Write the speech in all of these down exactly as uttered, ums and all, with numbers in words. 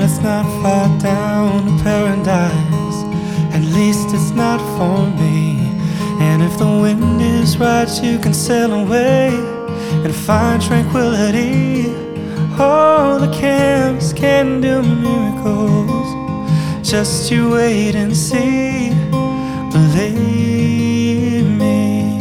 it's not far down to paradise, at least it's not for me. And if the wind is right, you can sail away and find tranquility. Oh, the canvas can do miracles, just you wait and see, believe me.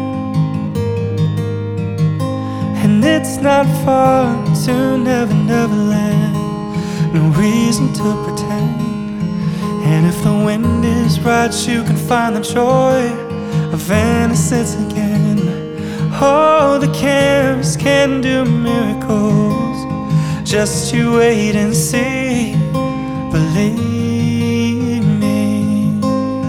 And it's not far to Never Never Land, no reason to pretend. And if the wind is right, you can find the joy of innocence again. Oh, the canvas can do miracles, just you wait and see, believe me.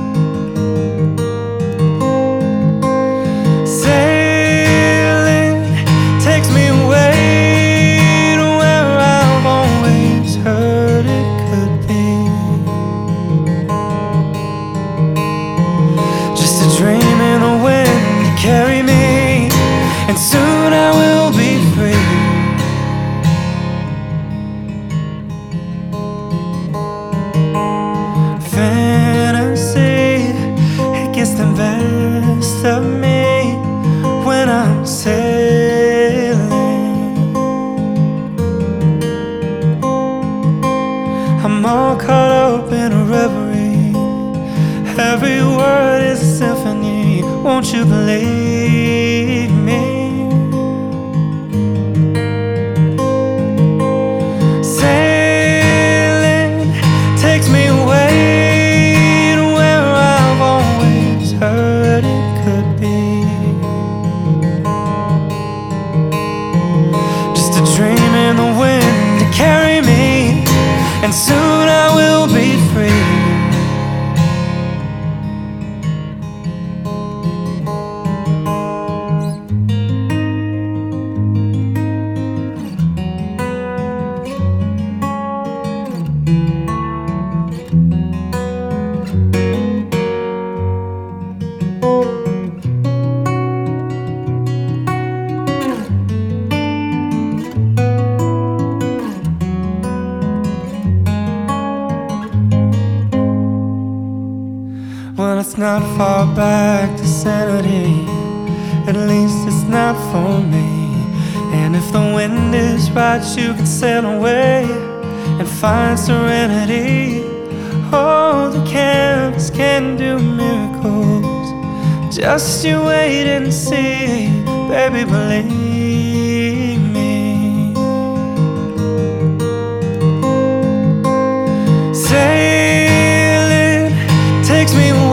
Sailing takes me away to where I've always heard it could be. Just a dream in the wind to carry me, and soon I will be free. Fantasy, it gets the best of me when I'm sailing. I'm all caught up in a reverie, every word is a symphony. Won't you believe me? Sailing takes me away to where I've always heard it could be. Just a dream in the wind to carry me, and soon I will be free. Well, it's not far back to sanity, at least it's not for me. And if the wind is right, you can sail away and find serenity. Oh, the canvas can do miracles, just you wait and see, baby, believe me. Sailing takes me